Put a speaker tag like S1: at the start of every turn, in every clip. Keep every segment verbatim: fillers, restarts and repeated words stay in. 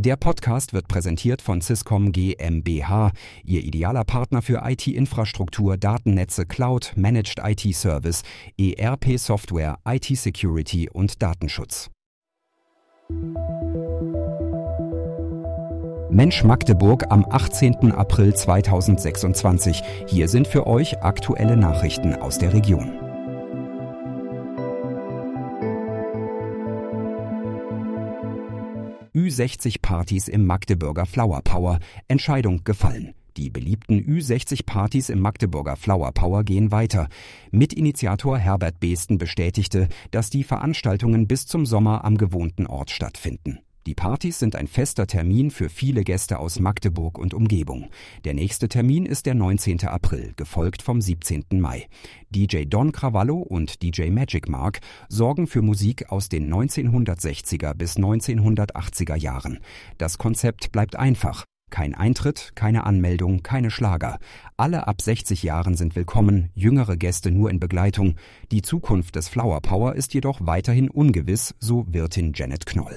S1: Der Podcast wird präsentiert von Swisscom GmbH, Ihr idealer Partner für I T-Infrastruktur, Datennetze, Cloud, Managed I T-Service, E R P-Software, I T-Security und Datenschutz. Mensch Magdeburg am achtzehnten April zweitausendsechsundzwanzig. Hier sind für euch aktuelle Nachrichten aus der Region. Ü sechzig Partys im Magdeburger Flower Power. Entscheidung gefallen. Die beliebten Ü sechzig Partys im Magdeburger Flower Power gehen weiter. Mitinitiator Herbert Beesten bestätigte, dass die Veranstaltungen bis zum Sommer am gewohnten Ort stattfinden. Die Partys sind ein fester Termin für viele Gäste aus Magdeburg und Umgebung. Der nächste Termin ist der neunzehnten April, gefolgt vom siebzehnten Mai. D J Don Cravallo und D J Magic Mark sorgen für Musik aus den neunzehnhundertsechziger bis neunzehnhundertachtziger Jahren. Das Konzept bleibt einfach. Kein Eintritt, keine Anmeldung, keine Schlager. Alle ab sechzig Jahren sind willkommen, jüngere Gäste nur in Begleitung. Die Zukunft des Flower Power ist jedoch weiterhin ungewiss, so Wirtin Janet Knoll.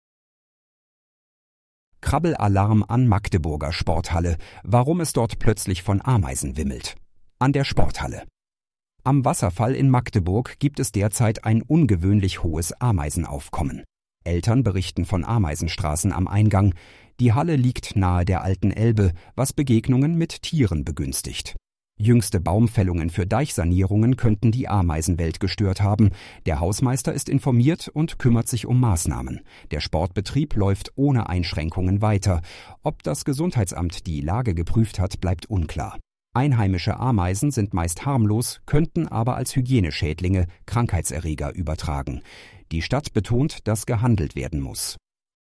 S1: Krabbelalarm an Magdeburger Sporthalle. Warum es dort plötzlich von Ameisen wimmelt. An der Sporthalle. Am Wasserfall in Magdeburg gibt es derzeit ein ungewöhnlich hohes Ameisenaufkommen. Eltern berichten von Ameisenstraßen am Eingang. Die Halle liegt nahe der alten Elbe, was Begegnungen mit Tieren begünstigt. Jüngste Baumfällungen für Deichsanierungen könnten die Ameisenwelt gestört haben. Der Hausmeister ist informiert und kümmert sich um Maßnahmen. Der Sportbetrieb läuft ohne Einschränkungen weiter. Ob das Gesundheitsamt die Lage geprüft hat, bleibt unklar. Einheimische Ameisen sind meist harmlos, könnten aber als Hygieneschädlinge Krankheitserreger übertragen. Die Stadt betont, dass gehandelt werden muss.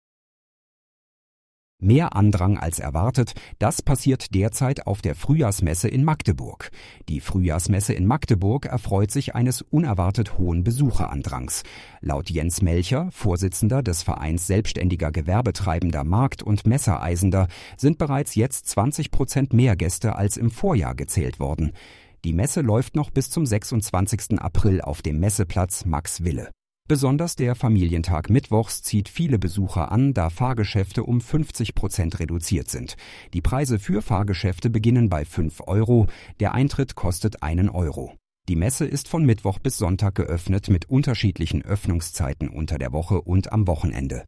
S1: Mehr Andrang als erwartet, das passiert derzeit auf der Frühjahrsmesse in Magdeburg. Die Frühjahrsmesse in Magdeburg erfreut sich eines unerwartet hohen Besucherandrangs. Laut Jens Melcher, Vorsitzender des Vereins Selbstständiger Gewerbetreibender Markt- und Messereisender, sind bereits jetzt zwanzig Prozent mehr Gäste als im Vorjahr gezählt worden. Die Messe läuft noch bis zum sechsundzwanzigsten April auf dem Messeplatz Max Wille. Besonders der Familientag mittwochs zieht viele Besucher an, da Fahrgeschäfte um fünfzig Prozent reduziert sind. Die Preise für Fahrgeschäfte beginnen bei fünf Euro, der Eintritt kostet einen Euro. Die Messe ist von Mittwoch bis Sonntag geöffnet mit unterschiedlichen Öffnungszeiten unter der Woche und am Wochenende.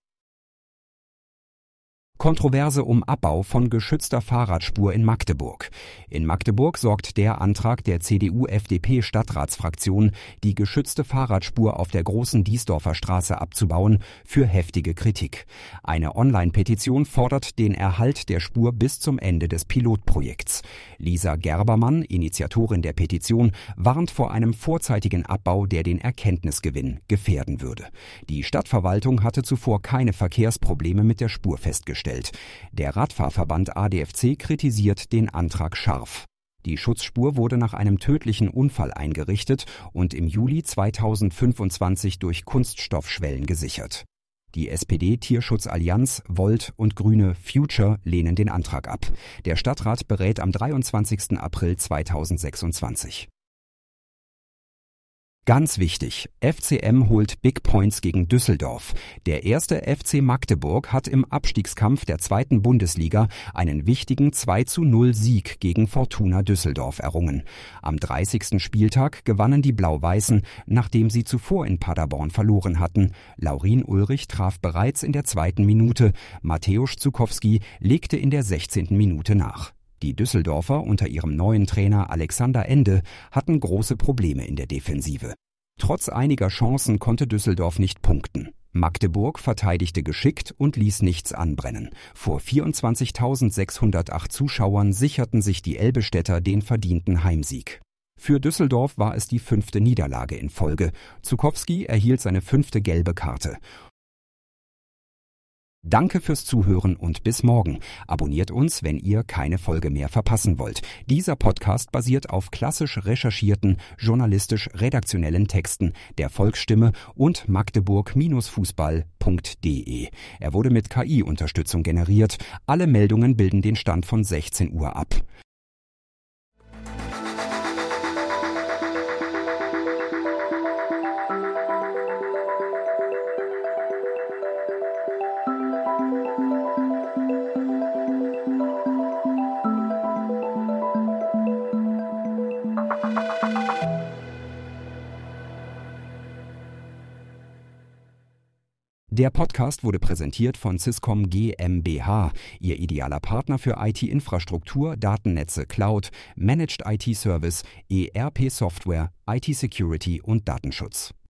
S1: Kontroverse um Abbau von geschützter Fahrradspur in Magdeburg. In Magdeburg sorgt der Antrag der C D U-F D P-Stadtratsfraktion, die geschützte Fahrradspur auf der Großen Diesdorfer Straße abzubauen, für heftige Kritik. Eine Online-Petition fordert den Erhalt der Spur bis zum Ende des Pilotprojekts. Lisa Gerbermann, Initiatorin der Petition, warnt vor einem vorzeitigen Abbau, der den Erkenntnisgewinn gefährden würde. Die Stadtverwaltung hatte zuvor keine Verkehrsprobleme mit der Spur festgestellt. Der Radfahrverband A D F C kritisiert den Antrag scharf. Die Schutzspur wurde nach einem tödlichen Unfall eingerichtet und im Juli zweitausendfünfundzwanzig durch Kunststoffschwellen gesichert. Die S P D-Tierschutzallianz, Volt und Grüne Future lehnen den Antrag ab. Der Stadtrat berät am dreiundzwanzigsten April zweitausendsechsundzwanzig. Ganz wichtig, F C M holt Big Points gegen Düsseldorf. Der erste F C Magdeburg hat im Abstiegskampf der zweiten Bundesliga einen wichtigen zwei zu null Sieg gegen Fortuna Düsseldorf errungen. Am dreißigsten Spieltag gewannen die Blau-Weißen, nachdem sie zuvor in Paderborn verloren hatten. Laurin Ulrich traf bereits in der zweiten Minute, Mateusz Zukowski legte in der sechzehnten Minute nach. Die Düsseldorfer unter ihrem neuen Trainer Alexander Ende hatten große Probleme in der Defensive. Trotz einiger Chancen konnte Düsseldorf nicht punkten. Magdeburg verteidigte geschickt und ließ nichts anbrennen. Vor vierundzwanzigtausendsechshundertacht Zuschauern sicherten sich die Elbestädter den verdienten Heimsieg. Für Düsseldorf war es die fünfte Niederlage in Folge. Zukowski erhielt seine fünfte gelbe Karte. Danke fürs Zuhören und bis morgen. Abonniert uns, wenn ihr keine Folge mehr verpassen wollt. Dieser Podcast basiert auf klassisch recherchierten, journalistisch-redaktionellen Texten der Volksstimme und magdeburg Fußball punkt de. Er wurde mit K I-Unterstützung generiert. Alle Meldungen bilden den Stand von sechzehn Uhr ab. Der Podcast wurde präsentiert von Swisscom GmbH, Ihr idealer Partner für I T-Infrastruktur, Datennetze, Cloud, Managed I T-Service, E R P-Software, I T-Security und Datenschutz.